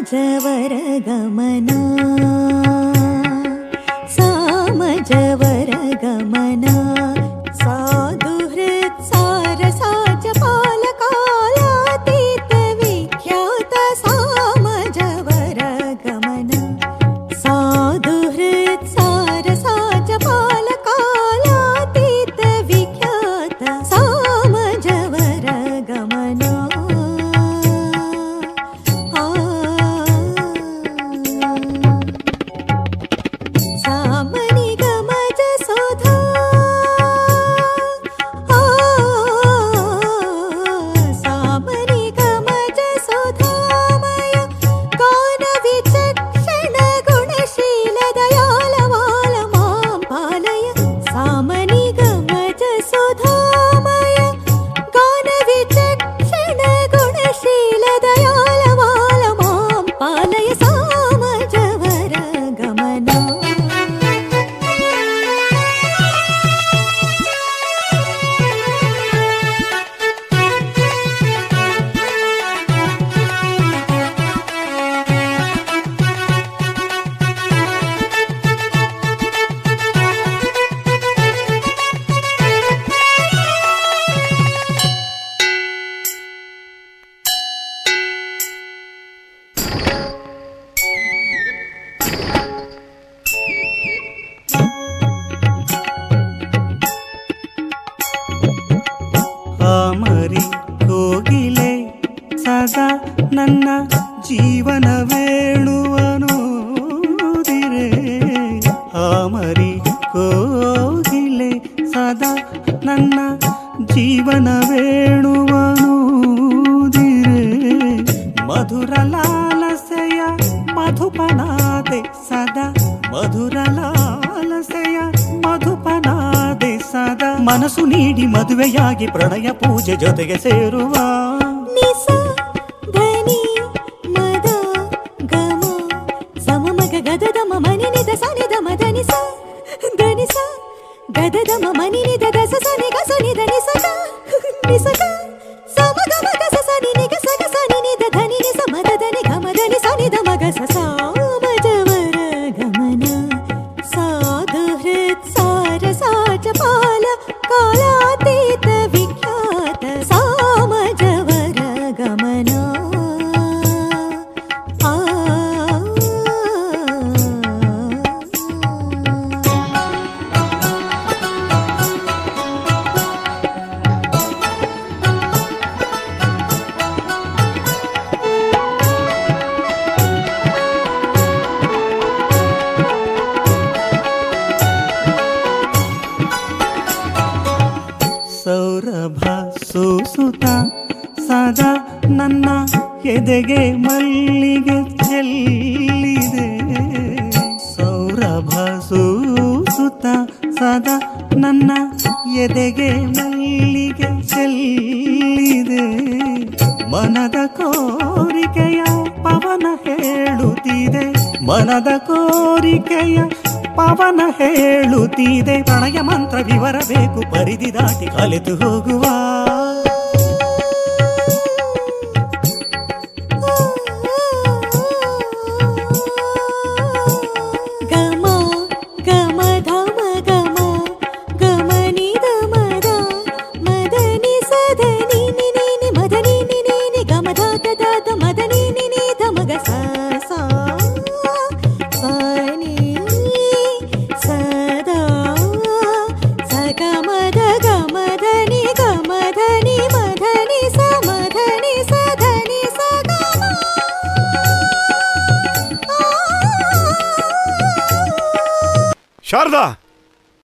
ಸಾಮಜವರ ಗಮನ ಸಾಮಜವರ ಗಮನ ಸಾಧು ಹೃತ್ ಸಾರಸಾಚ ಪಾಲಕಾಲಾತೀತ ವಿಖ್ಯಾತ ಸಾಮಜವರ ಗಮನ ಸಾಧು ಹೃತ್ ಸಾರಸಾಚ ಪಾಲಕಾಲಾತೀತ ವಿಖ್ಯಾತ ಸಾಮಜವರ ಗಮನ ಕೋಗಿಲೆ ಸದಾ ನನ್ನ ಜೀವನ ವೇಣುವನೂದಿರೆ ಆಮರಿ ಕೋಗಿಲೆ ಸದಾ ನನ್ನ ಜೀವನ ವೇಣುವನೂದಿರೆ ಮಧುರ ಲಾಲಸೆಯ ಮಧುಪನಾದೆ ಸದಾ ಮಧುರ ಲಾಲಸೆಯ ಮಧುಪನಾದೆ ಸದಾ ಮನಸ್ಸು ನೀಡಿ ಮದುವೆಯಾಗಿ ಪ್ರಣಯ ಪೂಜೆ ಜೊತೆಗೆ ಸೇರುವ ನಿಸ ಧನಿ ಮದ ಗಮ ಸಮಮಗ ಗದದ ಮನಿ ನಿದ ಸನಿ ದ ಮದನಿ ಸ ಧನಿ ಸ ಗದದ ಮನಿ ನಿದ ದಸ ಸನಿ ಗ ಸನಿ ಧನಿ ಸ ನಿಸ ಸಮಗ ಮಗ ಸ ಸನಿ ನಿಗ ಸಗ ಸನಿ ನಿದ ಧನಿ ನಿಸ ಮದ ಧನಿ ಗ ಮದನಿ ಸನಿ ದ ಮಗ ಸ ಸಾಮಜವರ ಗಮನ ಸಾಧು ಹೃತ್ ಸಾರಸಾಚ ಪಾಲ ಕಾಲಾತೀತ ವಿಖ್ಯಾತ ಸಾಮಜವರ ಗಮನ ಸೌರಭ ಸೂಸುತ್ತ ಸದಾ ನನ್ನ ಎದೆಗೆ ಮಲ್ಲಿಗೆ ಚೆಲ್ಲಿದೆ ಸೌರಭ ಸೂಸುತ್ತ ಸದಾ ನನ್ನ ಎದೆಗೆ ಮಲ್ಲಿಗೆ ಚೆಲ್ಲಿದೆ ಮನದ ಕೋರಿಕೆಯ ಪವನ ಹೇಳುತ್ತಿದೆ ಮನದ ಕೋರಿಕೆಯ ಪವನ ಹೇಳುತ್ತಿದೆ ಪ್ರಣಯ ಮಂತ್ರ ವಿವರ ಬೇಕು ಪರಿಧಿ ದಾಟಿ ಕಲಿತು ಹೋಗುವ ಗಮ ಗಮ ಧಮ ಗಮ ಗಮನಿ ದ ಮದ ಮದನಿ ಸದನಿ ನಿ ನಿ ಮದನಿ ನಿ ನಿ ಗಮ ದ ದ ದ ಮದನಿ ನಿ ನಿ ಧ ಮಗ ಸ ಸ ಸನಿ ಸದಾ ಸಗಮದ ಗಮಧನಿ ಗಮಧನಿ ಮಧನಿ ಸ ಮಧನಿ ಸಧನಿ ಸಗಮ ಶಾರದಾ